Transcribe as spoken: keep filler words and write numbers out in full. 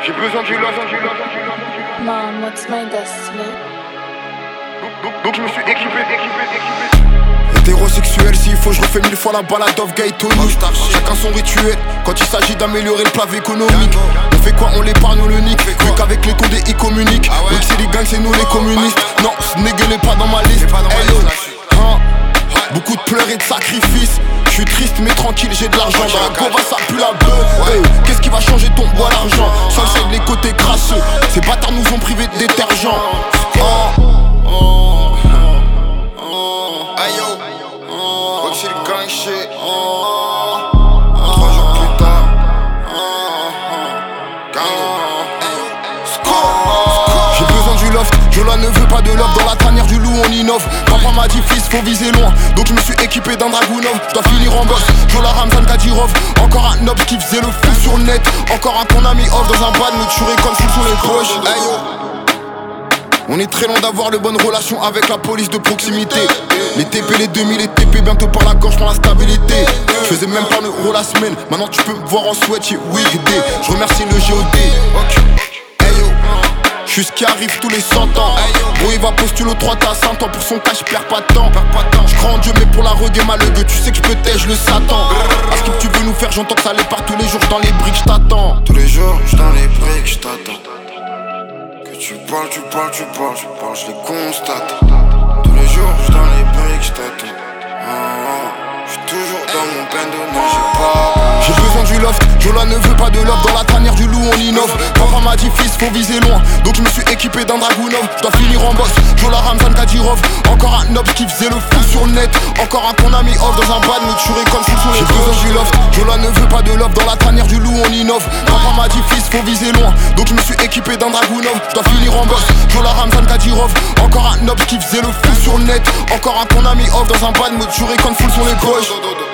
J'ai besoin du love. Mom, what's my destiny? Donc, donc, donc je me suis équipé, équipé, équipé. Hétérosexuel, s'il faut, je refais mille fois la balade of Gay Tony. Chacun son rituel, quand il s'agit d'améliorer le plave économique. On fait quoi, on l'épargne, on le nique. Vu qu'avec les condés, ils communiquent. Oui, c'est les gangs, c'est nous les communistes. Non, ce n'est pas dans ma liste. Hey yo, hein, beaucoup de pleurs et de sacrifices. Je suis triste mais tranquille, j'ai de l'argent. Dans la gova ça pue la beuh. Hey, qu'est-ce qui va changer ton bois d'argent? Seul c'est les côtés crasseux. Ces bâtards nous ont privés de détergent. Oh, oh, oh, aïe yo, oh, c'est le gang shit. Oh, trois jours plus tard. J'ai besoin du loft, Jola ne veut pas de love. Dans la tanière du loup on innove. Papa m'a dit fils faut viser loin. Donc je me suis équipé d'un Dragunov. Je dois finir en boss, Jola Ramzan Kadyrov. Encore un nob qui faisait le fou sur le net. Encore un ton ami off dans un bad. Me tuerait comme full sur les poches. Hey yo, on est très loin d'avoir de bonnes relations avec la police de proximité. Les T P, les deux mille, les T P bientôt par la gorge pour la stabilité. Je faisais même pas un euro la semaine. Maintenant tu peux me voir en sweat chez Wigday. Je remercie le G O D. Hey yo, je suis ce qui arrive tous les cent ans. Bon il va postuler au trois t'as cinq ans. Pour son cas je perds pas de temps. Je crois en Dieu mais pour la reggae malheureux. Tu sais que je peux t'aider le Satan. À ce que tu veux nous faire j'entends que ça les part tous les jours. J'suis dans les briques j't'attends. Tous les jours j'suis dans les briques j't'attends. Que tu parles, tu parles, tu parles, tu parles, je les constate. Tous les jours j'suis dans les briques j't'attends. Oh, oh. J'suis toujours dans mon bando, non j'ai pas. J'ai besoin du loft, Jola ne veut pas de love. Dans la tanière du loup on innove. Papa m'a dit fils faut viser loin. Donc je me suis équipé d'un Dragunov. Je dois finir en boss, Jola Ramzan Kadyrov. Encore un nob qui faisait le fou sur le net. Encore un ton ami off dans un bad. Me tuerait comme full sur les. J'ai besoin du loft, Jola ne veut pas de love. Dans la tanière du loup on innove. Papa m'a dit fils faut viser loin. Donc je me suis équipé d'un Dragunov. Je dois finir en boss, Jola Ramzan Kadyrov. Encore un nob qui faisait le fou sur le net. Encore un ton ami off dans un bad. Me tuerait comme full sur les poches.